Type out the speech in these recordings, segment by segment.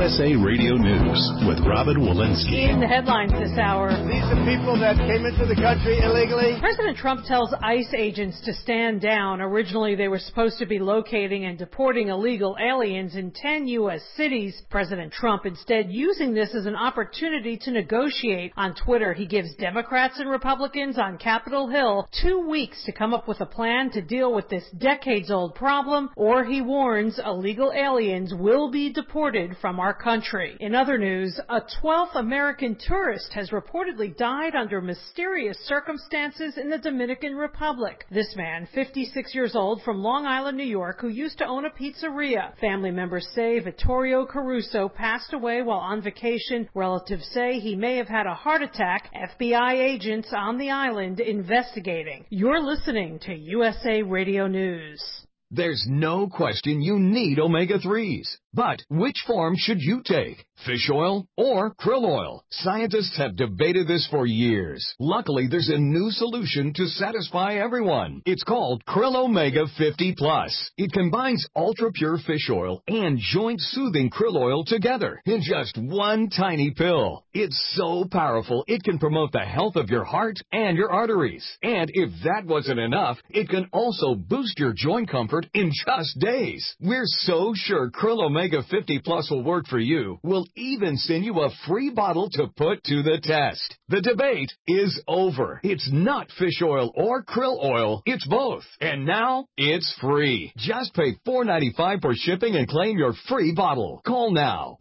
USA Radio News with Robin Walensky. In the headlines this hour. These are people that came into the country illegally. President Trump tells ICE agents to stand down. Originally, they were supposed to be locating and deporting illegal aliens in 10 U.S. cities. President Trump instead using this as an opportunity to negotiate. On Twitter, he gives Democrats and Republicans on Capitol Hill 2 weeks to come up with a plan to deal with this decades-old problem, or he warns illegal aliens will be deported from our country. In other news, a 12th American tourist has reportedly died under mysterious circumstances in the Dominican Republic. This man, 56 years old, from Long Island, New York, who used to own a pizzeria. Family members say Vittorio Caruso passed away while on vacation. Relatives say he may have had a heart attack. FBI agents on the island investigating. You're listening to USA Radio News. There's no question you need omega-3s. But which form should you take? Fish oil or krill oil? Scientists have debated this for years. Luckily, there's a new solution to satisfy everyone. It's called Krill Omega 50 Plus. It combines ultra-pure fish oil and joint-soothing krill oil together in just one tiny pill. It's so powerful, it can promote the health of your heart and your arteries. And if that wasn't enough, it can also boost your joint comfort in just days. We're so sure Krill Omega 50 Plus will work for you. We'll even send you a free bottle to put to the test. The debate is over. It's not fish oil or krill oil. It's both. And now it's free. Just pay $4.95 for shipping and claim your free bottle. Call now.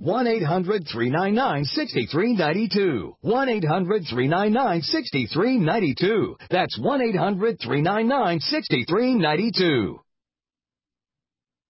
1-800-399-6392. 1-800-399-6392. That's 1-800-399-6392.